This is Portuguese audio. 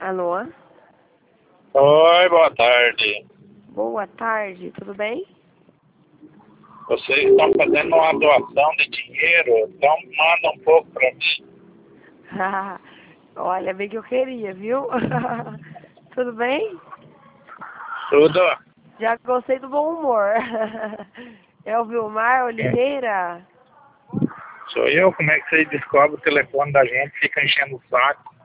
Alô? Oi, boa tarde. Boa tarde, tudo bem? Vocês estão fazendo uma doação de dinheiro, então manda um pouco para mim. Olha, bem que eu queria, viu? Tudo bem? Tudo? Já gostei do bom humor. É o Vilmar Oliveira? Sou eu, como é que vocês descobrem o telefone da gente, fica enchendo o saco?